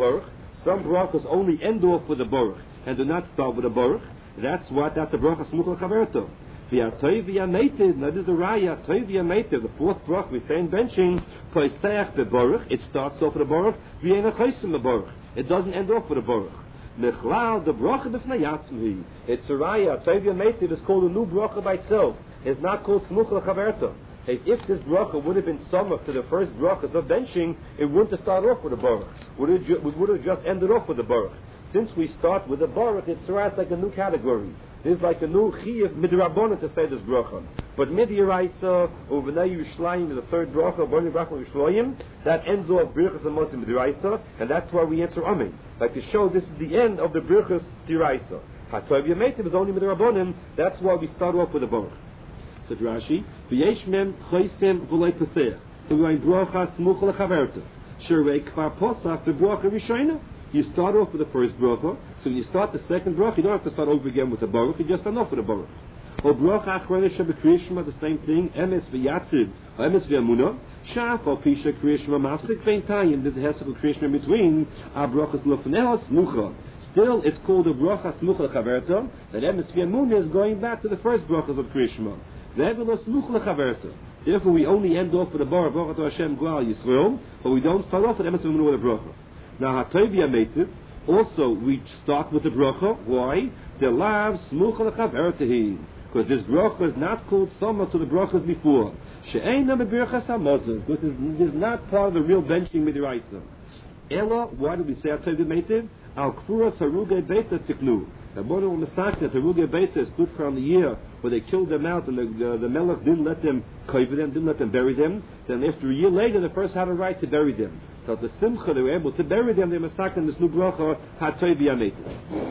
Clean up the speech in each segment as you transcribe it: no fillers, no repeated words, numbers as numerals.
baruch. Some brachas only end off with a baruch and do not start with a baruch. That's a bracha smuch l'chaverto. V'atoy v'yametiv. Now this is the raya. Atoy v'yametiv. The fourth bracha we say in benching. Poiseach bebaruch. It starts off with a baruch. V'yena chaysim bebaruch. It doesn't end off with a baruch. Mechlal the bracha b'fnei yatzmi. It's a raya. Atoy v'yametiv is called a new bracha by itself. It's not called smuch l'chaverto. If this bracha would have been summed to the first brachas of benching, it wouldn't have started off with a baruch. We would have just ended off with a baruch. Since we start with a baruch, it's like a new category. There's like a new chiyuv midrabanan to say this bracha. But midyaraisa or v'nei Yerushalayim is the third bracha, b'nei bracha Yerushalayim, that ends off birchas and mosim midyaraisa, and that's why we answer amen. Like to show this is the end of the birchas diraisa. Hatov yametiv is only midrabanan. That's why we start off with a baruch. Said Rashi, v'yesh mem choisem v'lei pesach. We're going bracha smuch lechaverta. Sherei kvar posach v'bracha rishayna. You start off with the first bracha, so when you start the second bracha, you don't have to start over again with the baruch, you just start off with the baruch. Or bracha achrona shebekriyishma, the same thing, emes v'yatzid, or emes v'yamuna, shaf or pisha kriyishma mafsik ve'intayim, there's a hesed kriyishma in between, our brachas lofneha smucha. Still, it's called a bracha smucha lechaverta, that emes v'yamuna is going back to the first brachas of kriyishma. Ve'evelo smucha lechaverta. Therefore, we only end off with the baruch, bracha to Hashem Goal Yisrael, but we don't start off with emes v'yamuna with a bracha. Now, Hatov Yametiv, also we start with the bracha. Why? The lav smucha lechavertahi. Because this bracha is not called summa to the brachas before. She'eina b'birchas hamazon. Because this is not part of the real benching midiraisa. Ella, why do we say Hatov Yametiv? Al kfuras harugei beta tiknu. The Mordor Masakh that Harugei Beta stood for on the year where they killed them out and the Melech didn't let them cover them, didn't let them bury them. Then after a year later, the first had a right to bury them. So at the Simcha, they were able to bury them. They Masakh in this new bracha Hatov Yametiv.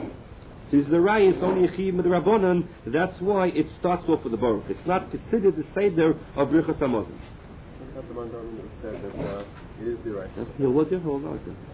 This is the right. It's only a chiyuv midrabanan. That's why it starts off with the baruch. It's not considered the seder of Birchas Hamazon. The man said that it is the right. No, what did hold on?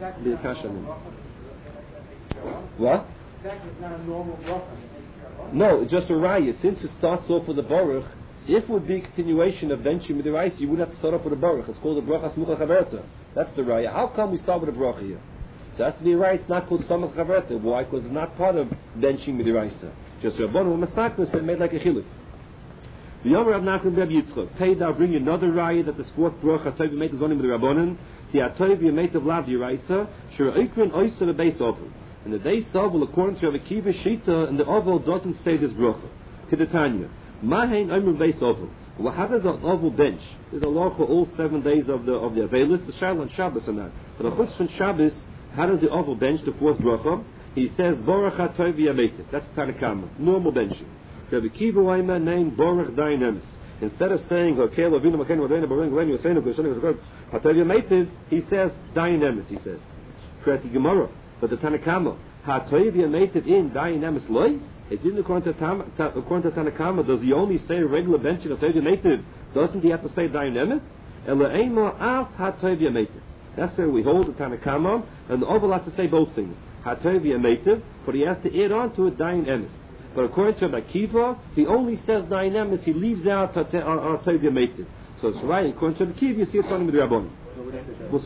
What? It's not a normal bracha. No, it's just a raya. Since it starts off with the baruch, if it would be a continuation of benching with the rice, you wouldn't have to start off with a baruch. It's called a bracha smucha chaverta. That's the raya. How come we start with a bracha here? So that's the raya. It's not called smucha chaverta. Why? Because it's not part of benching with the rice. Just Rabbanu Masakna said made like a chiluk. The Yomer Rav Nachman Reb Yitzchak. I'll bring you another raya that the fourth bracha Atov Yametiv is only with the Rabbanan. The Atov Yametiv lav diraisa shura ikrin oisa the base oval. And the day Sovel, according to Rav Akiva Shita, and the Oval doesn't say this bracha. Kedetanya, Mahain Omer Beis Oval. Well, how does an Oval bench? There's a law for all 7 days of the Avelis, the Shal and Shabbos and that. But of course, from Shabbos, how does the Oval bench the fourth bracha? He says Baruch Hatov Yametiv. That's Tanakama, normal benching. Rav Akiva Waima named Baruch Dayanemis. Instead of saying Hakel Avinu Maken Vodena Baruch Lenu Yosenu Goshen Hatov Yametiv, he says Dayanemis. He says Kreti Gemara. But the Tanakama, Hatov Yametiv in Dayan Emes Loi, it didn't according to Tanakama, does he only say regular benching of Hatov Yametiv? Doesn't he have to say Dayan Emes? Elaima Af Hatov Yametiv. That's where we hold the Tanakama, and the Oval has to say both things. Hatov Yametiv, but he has to add on to it Dayan Emes. But according to Akiva, he only says Dayan Emes, he leaves out Hatov Yametiv. So it's right, according to Akiva, you see it's only with the Rabbanim. So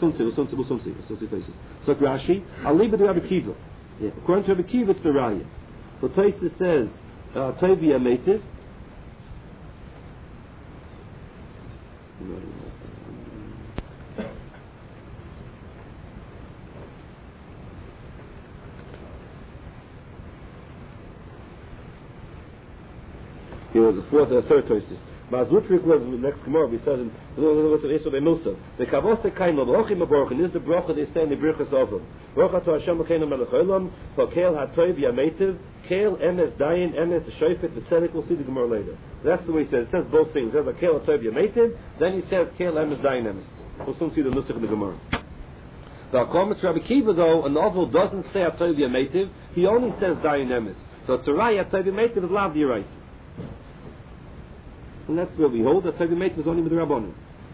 Rashi, I'll leave it to Rabbi Kiva. Yeah. According to Rabbi Kiva, it's the Raya. So Tosfos says, Hatov Yametiv. Here was the third Tosfos. Mazutrik was the next Gemara. We said in the Kavos the Kain of Ochim Aborchin is the bracha they say in the Birchas Oval. Bracha to Hashem Mekenu Melech Olam for Kel Hatov Yametiv Kel Emes Dayan Emes the Shofet the Tzedek. We'll see the Gemara later. That's the way he says. It says both things. He says Kel Hatov Yametiv, then he says Kel Emes Dayan Emes. We'll soon see the Nusach in the Gemara. The Akomet Rabbi Kiva though, an Oval doesn't say Hatov Yametiv. He only says Dayan Emes. So it's a Raya Hatov Yametiv is Lav D'Oraisa. And that's where we hold that Hatov Yametiv is only with the Rabbanim.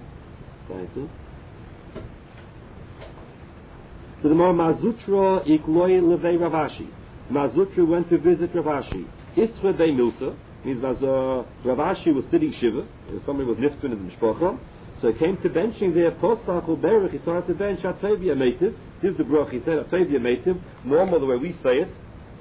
So the more Mazutra Ikloi Levei Ravashi. Mazutra went to visit Ravashi. Isra Dei Milsa means Ravashi was sitting Shiva. Somebody was niftin in the Mishpacha. So he came to benching there, Posach or Berich, he started to bench Atayvia Meitiv. This is the Bruch, he said Atayvia Meitiv, normal the way we say it.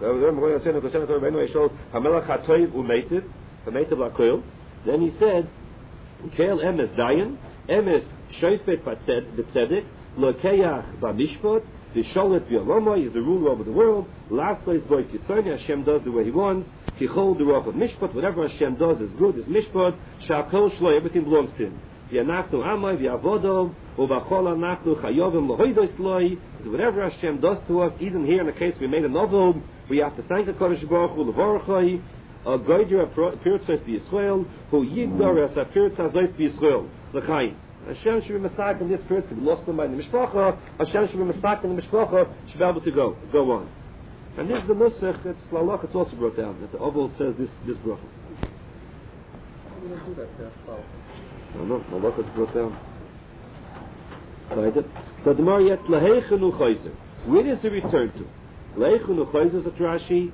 Then he said, Kel Emes Dayan, Emes Shofet B'Tzedek, Lokeach B'Mishpot, Visholet V'Yalomai is the ruler over the world. Lastly is Boy Kitzoni, Hashem does the way He wants. Kichol the Ruach of Mishpot, whatever Hashem does is good, is Mishpot. Shakol Shlo, everything belongs to Him. V'Yanachnu Amai V'Avodov, U'Bachol Anachnu Chayovim Lohoidos Loi. Whatever Hashem does to us, even here in the case we made a novel, we have to thank the Kodesh Baruch Hu Levorachai. Goyder Pirtzos B'Yisrael, Hu Yigdor As Pirtzos B'Yisrael, L'Chaim. Hashem should be Messiah in this person. We lost them by the Mishpacha. Hashem should be Messiah in the Mishpacha. Should be able to go on. And this is the Nusach. It's Lalach. It's also brought down that the Oval says this bracha. How do you do that? I don't know. Lalach is brought down. Right. So the more yet Laheichenu Chayzer. Where does he return to? Laheichenu Chayzer is a Rashi.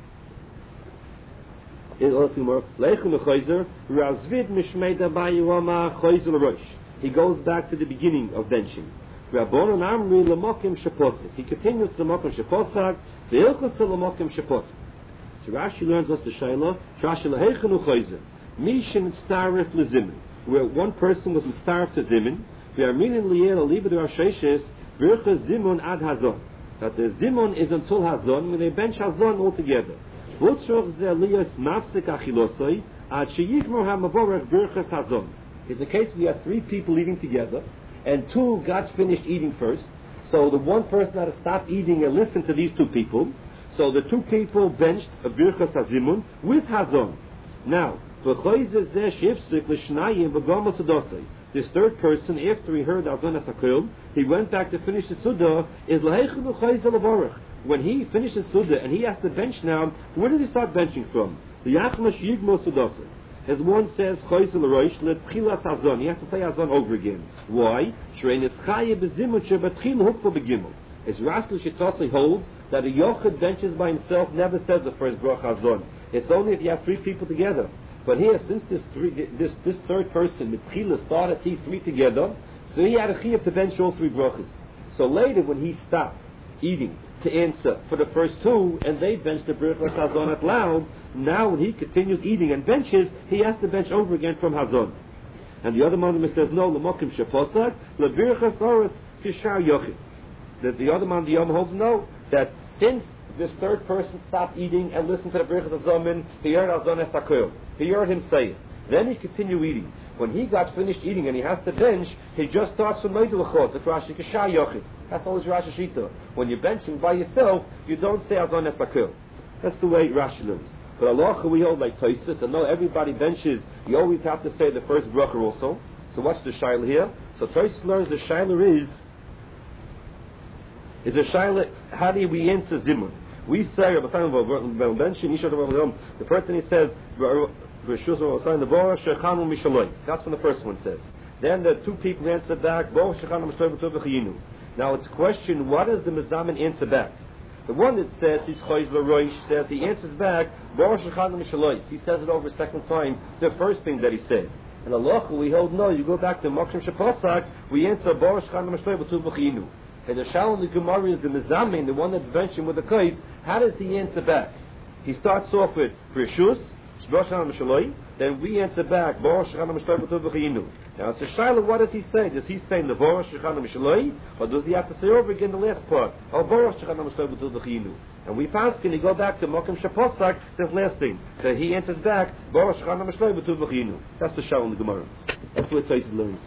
In also more Laheichenu Chayzer. Razvid Mishmeida Bayuama Chayzer Rosh. He goes back to the beginning of benching. Rabbonon Amri Lamokim Shaposik. He continues to Lamokim Shaposak. The Ilchus Lamokim Shaposik. So Rashi learns us the Shaila. Rashi Laheichenu Chayzer. Mishin Starif Lezimin. Where one person was Starif to Zimin. We are meaning Liel Alibid Rasheshes. Virchas Zimun Ad Hazon. That the Zimun is until Hazon. When they bench Hazon altogether. Vutzroch Ze Liyas Mafsik Achilosai. Ad Sheyigmor HaMavorech Virchas Hazon. In the case we have three people eating together, and two got finished eating first, so the one person had to stop eating and listen to these two people, so the two people benched a Birchas Hazimun with Hazon. Now, this third person, after he heard Hazon Asakil, he went back to finish the Suda, is Laheichenu Chayzer Levorach. When he finishes Suda and he has to bench now, where did he start benching from? The Yachmash Yigmo Sudasa. As one says, Chayzer L'Rosh, L'Tchilas Hazon. He has to say Hazon over again. Why? Shrei Netzchaye B'Zimut Shebatchil Hukva B'Gimel. As Rashi Shitasi holds that a Yochid benches by himself never says the first Brach Hazon. It's only if you have three people together. But here, since this third person, Mitchila, started these three together, so he had a chiyuv to bench all three brachas. So later, when he stopped eating to answer for the first two, and they benched the Birchas Hazon out loud, now when he continues eating and benches, he has to bench over again from Hazon. And the other Mandarim says, no, L'mokim Sheposad, L'Birchas Oris Kishar Yochid. That the other Mandarim holds no, that since this third person stopped eating and listened to the Birchas Hazon, he heard Hazon Esakil. He heard him say it. Then he continued eating. When he got finished eating and he has to bench, he just starts from Meidul Chod, the Rashi Kishar Yochid. That's always Rashi Shita. When you're benching by yourself, you don't say Hazon Esakil. That's the way Rashi learns. But Allah we hold like Tosfos, and no, everybody benches. You always have to say the first bracha also. So what's the shaila here? So Tosfos learns the shaila is a shaila. How do we answer zimun? We say the first thing he says, that's when the first one says. Then the two people answer back. Now it's a question: what does the Mizamin answer back? The one that says he's Chayzer L'Rosh says he answers back. He says it over a second time. The first thing that he said. And Allah we hold no. You go back to Mokshem Shaposak. We answer and the Shalom the Gemara is the Mizamin, the one that's benching with the Kais. How does he answer back? He starts off with Rishus, then we answer back. Now it's a Shiloh, what does he say? Does he say Nevorah Shechana Mishaloi, or does he have to say over again the last part? And we pass, can he go back to Mokim Shaposak, this last thing. So he answers back, that's the Shiloh in the Gemara. That's what Tosfos learns.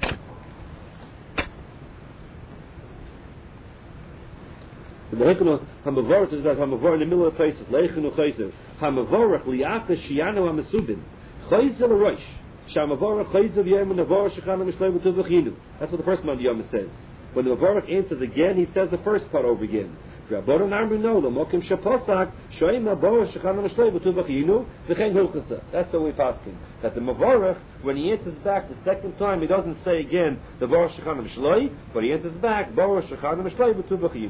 The Hekano Hamavorach is that Hamavorach in the middle of places. Leichenu Chayzer Hamavorach li'aka Shianu Hamasubin Chayzer L'Rosh Shamavorach Chayzer V'yem Navorach Shechana Mishleim V'Tuvachinu. That's what the first man Yom says. When the Mavorach answers again, he says the first part over again. Rabbanon Amri no L'mokim Shaposak Shoyim Navorach Shechana Mishleim V'Tuvachinu V'chein Hilchasa. That's the way we ask him. That the Mavorach, when he answers back the second time, he doesn't say again the Vorach Shechana Mishleim, but he answers back Vorach Shechana Mishleim V'Tuvachinu.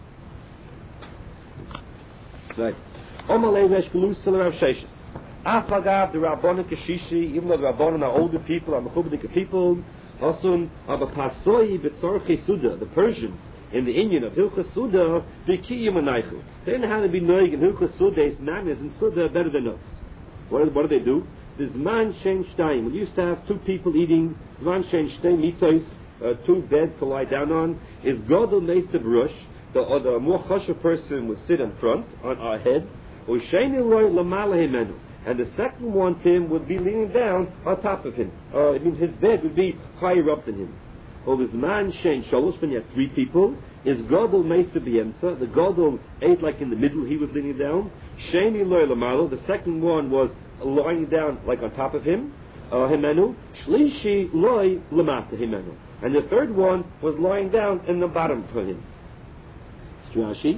Right. Omalei Resh Gelus Tzil Rav Sheshes. Afagav the Rabbanon Kashishi, even though the Rabbanon are older people, are Mechubadik people, Asun aber pasoi betzorche suda, the Persians in the Indian of Hilchas Suda, b'kiyum anaychu. They know how to be noig in Hilchas Suda's manners and Suda better than us. What do they do? There's man shein shtayim. We used to have two people eating man shein shtayim mitzos, two beds to lie down on. Is godel meisa brush. The more chashuv person would sit in front on our head. Or sheini loy lamala himenu. And the second one, Tim, would be leaning down on top of him. It means his bed would be higher up than him. Or this man shein shalosh, when you have three people, is godel meisa b'yemsa. The godel ate like in the middle, he was leaning down. Sheini loy lamala. The second one was lying down like on top of him. Himenu. Shlishi loy lamata himenu. And the third one was lying down in the bottom for him. Rashi.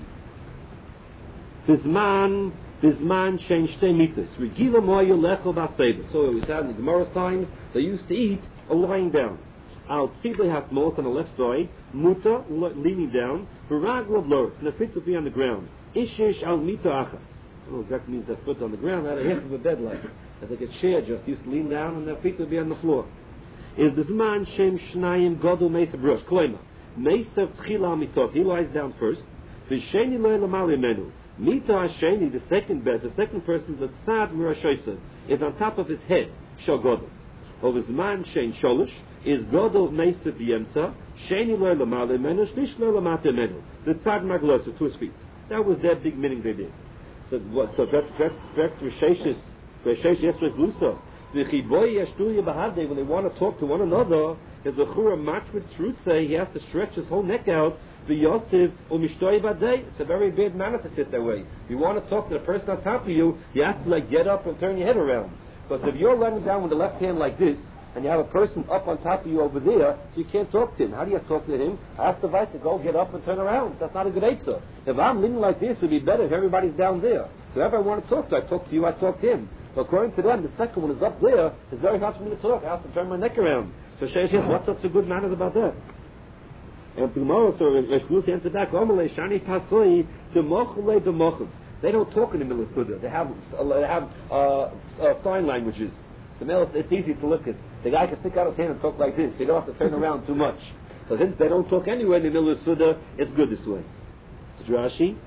Bizman shein shtei mitas. Regila moya lecho b'aseva. So it was said in the Gemara's times, they used to eat lying down. Al tzidlei hasmos on the left side, muta leaning down, v'raglo bloros, and the feet would be on the ground. Ishish al mita achas. I don't know exactly means their foot on the ground, out of half of a bed like as like a chair just used to lean down and their feet would be on the floor. Is this man shem shnayim godol mesa brush kloima mesa tchila mitot? He lies down first. V'sheni lo elamali menu mita hasheni, the second bed, the second person, the tzad mirashoysa, is on top of his head. Shal godol. Of his man shein sholosh is godol mesa b'yemtza sheni lo elamali menu shlish lo elamata menu, the tzad maglosa to his feet. That was their big meaning they did. So back to Risheshis Yesrei Glusa. The Chiboy Yashtuya Bahade, when they want to talk to one another, is the Chura Match with truth say he has to stretch his whole neck out. The Yosef Umishtoy Badei. It's a very bad manner to sit that way. If you want to talk to the person on top of you, you have to get up and turn your head around. Because if you're laying down with the left hand like this, and you have a person up on top of you over there, so you can't talk to him. How do you talk to him? I have to invite to go get up and turn around. That's not a good answer. If I'm leaning like this, it would be better if everybody's down there. So if I want to talk to, I talk to you, I talk to him. But according to them, the second one is up there. It's very hard for me to talk. I have to turn my neck around. So Sheish says, what's such a good manners about that? And tomorrow, so Reshlusi answered back, Shani Pasoi, Demochule Demochum. They don't talk in the middle of Suda. They have sign languages. So now it's easy to look at. The guy can stick out his hand and talk like this. They don't have to turn around too much. So since they don't talk anywhere in the middle of Suda, it's good this way. So Rashi.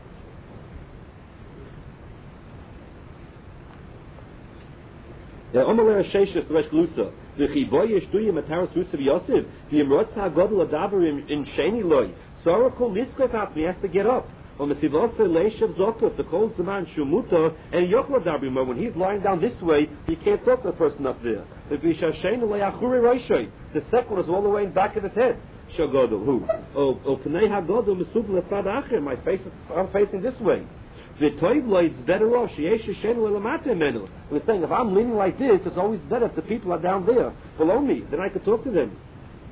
The Omer Sheshis Resh Glusa. The Chiboy Yeshtuya Mataras Rusav Yosef. The Imrotz HaGodel Adaber in Sheni Loi. Sorokol Niskot Atmi, he has to get up. On the Sivasa Leishav Zokov, the Kol Zaman Shumuta, and Yokla Dabrimah, when he's lying down this way, he can't talk to the person up there. The Vishashen Leachuri Roshoi, the second one is all the way in the back of his head. Shagodol, who? O Pnei HaGodel Mesub Lefad Acher, my face is, I'm facing this way. The Toivlo, it's better off. Sheyesh Shen Lelamate Menu. We're saying if I'm leaning like this, it's always better if the people are down there below me, then I could talk to them.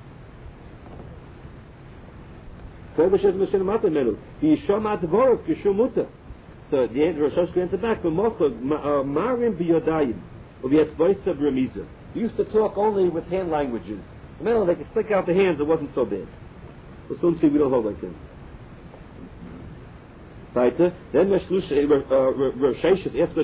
So the end Rosh Hashanah answered back, Marim biyodayim, we used to talk only with hand languages. So now they could stick out the hands, it wasn't so bad. We'll soon see we don't hold like that. Weiter, then Rosh Hashanah asked Rosh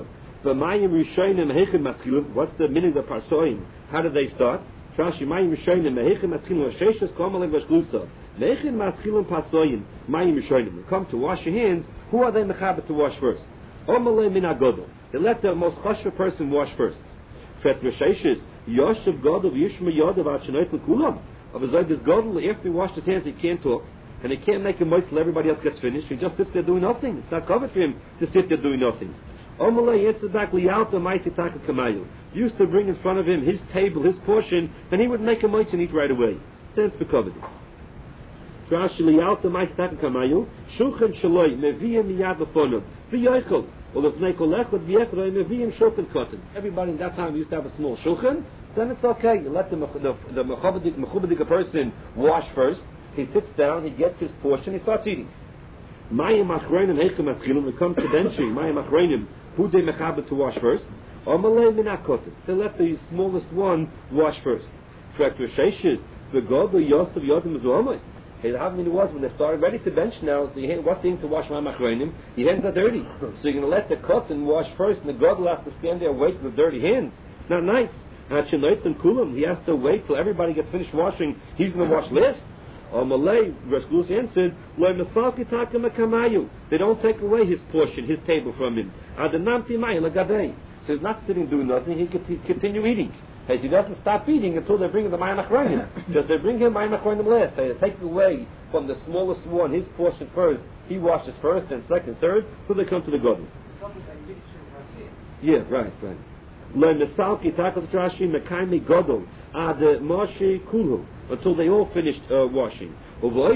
Hashanah, what's the meaning of the Parsoim? How did they start? Trashi Mayim Rishonim, Mehechem Matchilum, Sheshus Komalem Rosh Hashanah. Mechin Matchilum Pasoyim, Mayim Rishonim. You come to wash your hands, who are they mechabit to wash first? Omalei Min HaGodol. They let the most chashuv person wash first. Fet Risheshis, Yoshev Godol, Yishma Yodav, Achanoit L'kulam. Of his this Godol, after he washed his hands, he can't talk. And he can't make a moist till everybody else gets finished. He just sits there doing nothing. It's not covered for him to sit there doing nothing. Omalei answered back, Lialta Maisi Taka Kamayu. Used to bring in front of him his table, his portion, and he would make a moist and eat right away. Then it's covered. Rashi Lialta Maisi Taka Kamayu. Shulchan Shaloi, Meviyim Miyad Lefonov. V'yoichel. Well, if Nekolechot V'yechroi, Meviyim Shulchan Cotton. Everybody in that time used to have a small shulchan. Then it's okay. You let the mechubadik person wash first. He sits down, he gets his portion, he starts eating. Mayim achreinim heichem aschilum. When it comes to benching, mayim achreinim, who they mechabit to wash first? Omalei minakotim. They let the smallest one wash first. Correct Risheshis, the God, the Yosef Yodim Zuhamai. Hey, how many was when they started ready to bench now? What's the thing to wash mayim achreinim? Your hands are dirty, so you're going to let the cotton wash first, and the God will have to stand there and wait with dirty hands. Not nice. He has to wait till everybody gets finished washing. He's going to wash last. Malay, Raskulus answered, they don't take away his portion, his table from him. So he's not sitting doing nothing, he can continue eating. He doesn't stop eating until they bring him the Mayim Achronim. Because they bring him Mayim Achronim last. They take away from the smallest one, his portion first. He washes first, then second, third, till they come to the Godel. Yeah, right. Until they all finished washing. While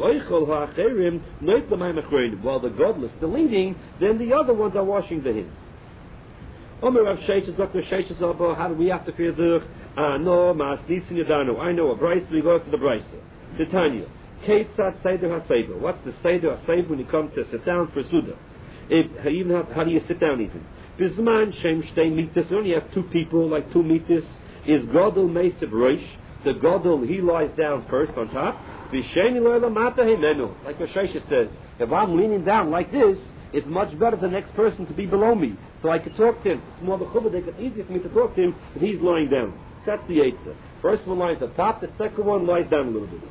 the Godel is still eating, then the other ones are washing the his. How do we have to fear Zurich? I know a Bryce, we go to the Bryce. Titania. What's the Seder HaSeder when you come to sit down for Suda? How do you sit down even? Bizman Shem Shtei Mitas, we only have two people, like two Mitas. Is Godel Meisiv Roish? The Godel, he lies down first on top. V'sheni Lo'ela Mata Himenu. Like Rosh says, if I'm leaning down like this, it's much better for the next person to be below me, so I could talk to him. It's more the chuvah, it's easier for me to talk to him if he's lying down. That's the Eitzah. First one lies up top, the second one lies down a little bit.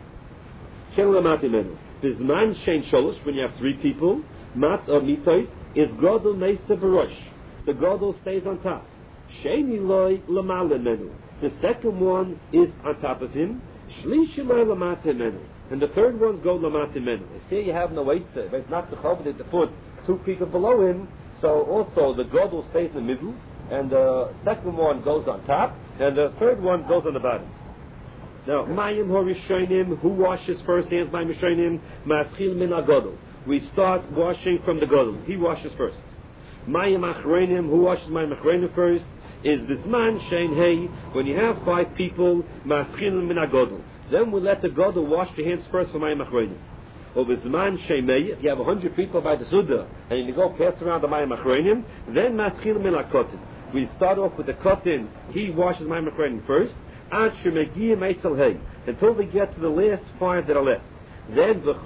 Bizman Shein Sholosh, when you have three people, Mat or Mitois, is Godel Meisa Barosh. The Godel stays on top. Sheini Loi Lamala Menu. The second one is on top of him. Shlishi Loi Lamata Menu. And the third one's go Lamata Menu. You see, you have no Eitzah. It's not the Chavod to put two people below him. So also the Godel stays in the middle, and the second one goes on top, and the third one goes on the bottom. Now, Mayim Horishonim, who washes first? Hands Mayim Horishonim, Maschil Min HaGodel. We start washing from the Godel. He washes first. Mayim Achronim, who washes Mayim Achronim first? Is this man Shein Hey? When you have five people, Maschil Min HaGodel. Then we let the Godel wash the hands first for Mayim Achronim. Or Bizman Sheimei, if you have 100 people by the Suda, and you go pass around the Mayim Achronim, then Maschil Min HaKotin. We start off with the Kotin, he washes Mayim Achronim first, until we get to the last five that are left. Then the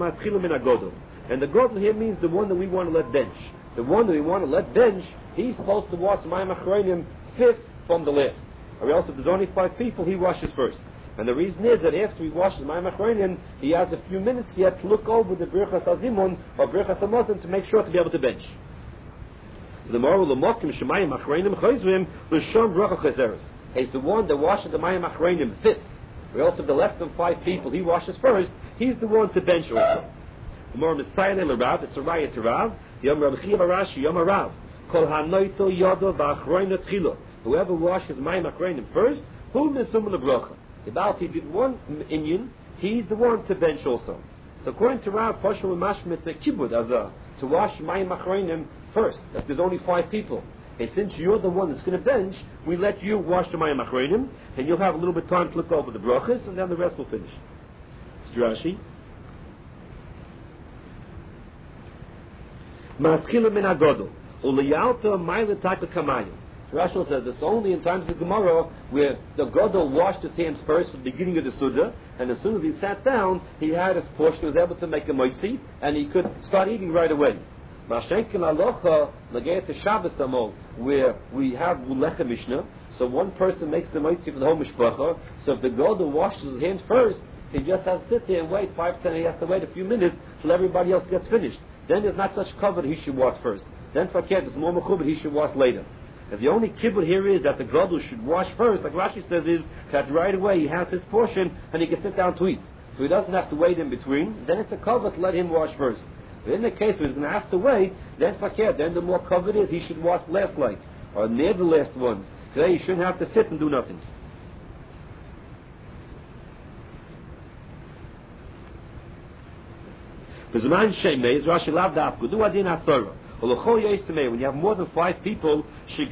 and the Godel here means the one that we want to let bench. The one that we want to let bench, he's supposed to wash Mayim Achronim fifth from the last. Or else if there's only five people, he washes first. And the reason is that after he washes Mayim Achronim, he has a few minutes yet to look over the Birchas Azimun or Birchas Hamazon to make sure to be able to bench. So the moral of the Mokim Shemayim Achronim Chayzrim L'Shom Bracha Chazeres. He's the one that washes the Mayim Achronim fifth. We also have the less than five people. He washes first. He's the one to bench also. The more Messiah and Rav, it's a raya to Rav. Yom Rav Chiya Rashi Yom Rav. Kol Hanoito Yodo V'Achronim Tchilo. Whoever washes Mayim Achronim first, who Misum LeBracha. About he did one inyan, he's the one to bench also. So according to Rav, Poshel Mashma, it's a kibbud as to wash Mayim Achronim first. If there's only five people. And since you're the one that's going to bench, we let you wash the Mayim Achronim, and you'll have a little bit of time to look over the brachas, and then the rest will finish. Rashi. Maskila min agodol, uliyalta ma'ilata kamayim. Rashi says it's only in times of Gemara where the Godel washed his hands first at the beginning of the Suda, and as soon as he sat down, he had his portion, he was able to make a moitzi, and he could start eating right away. Mashenkin alocha lageet to Shabbos amol, where we have Ulecha Mishnah, so one person makes the moitzi for the whole mishpacha, so if the Godel washes his hands first, he just has to sit there and wait 5 10, he has to wait a few minutes till everybody else gets finished. Then there's not such cover he should wash first. Then for there's more mechubah he should wash later. If the only kibbutz here is that the Godel should wash first, like Rashi says, is that right away he has his portion and he can sit down to eat. So he doesn't have to wait in between. Then it's a cover to let him wash first. But in the case where he's going to have to wait, then then the more cover it is, he should wash last like, or near the last ones. Today he shouldn't have to sit and do nothing. When you have more than 5 people,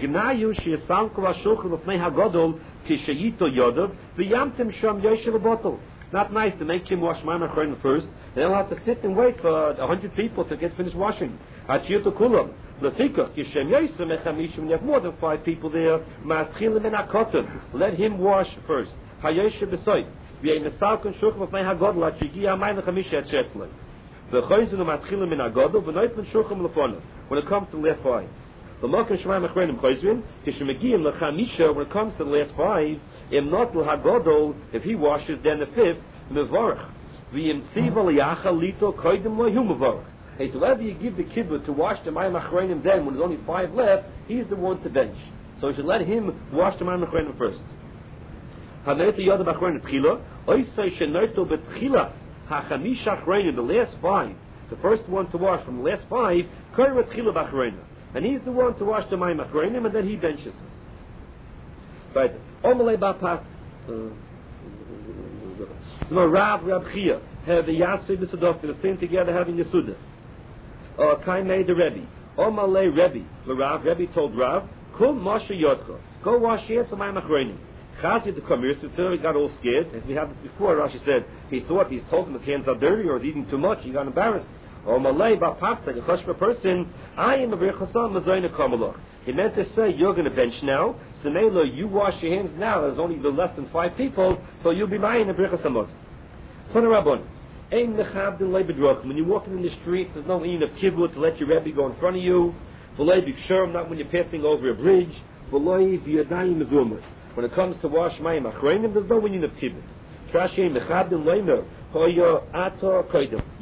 not nice to make him wash Mayim Achronim first, and then he'll have to sit and wait for 100 people to get finished washing. When you have more than 5 people there, let him wash first. When it comes to left 5, The Malkim Shemaim Achronim Chayzrin, Kishemegiyim Lechamisha, when it comes to the last 5, Im Not L'Hagodol, if he washes, then the 5th, Mevarach. V'im Tziva L'Yacha Lito Koidim Lo'hu Mevarach. Hey, so whether you give the kibbutz to wash the Mayim Achronim then, when there's only 5 left, he's the one to bench. So you should let him wash the Mayim Achronim first. Hanerti Yodav Achronim Tchila, Oisai Shenerto Betchila, HaChamish Achronim, the last 5, the first one to wash from the last 5, Korah Tchila B'Achronim. And he's the one to wash the Mayim Achronim, and then he benches him. Right. Omalei Bapas. No, Rav Chia have the Yasri B'Sudof, the same together having Yasudah. Kai made the Rebbe. Omalei Rebbe. The Rav, Rebbe told Rav, Kul Moshe Yodko. Go wash your hands for Mayim Achronim. Chazi the Kamir, so he got all scared. As we had before, Rashi said, he thought he's told him his hands are dirty or he's eating too much, he got embarrassed. Or Malay Bapasta, a Choshma person, I am a Birchasam Mazoina Kamalach. He meant to say, you're going to bench now, so Nelo, you wash your hands now, there's only less than 5 people, so you'll be mine a Birchasam Mazoina. Rabban, when you're walking in the streets, there's no in of kibbutz to let your Rebbe go in front of you. Not when you're passing over a bridge. When it comes to wash Mayim Achronim, there's no in of kibbutz.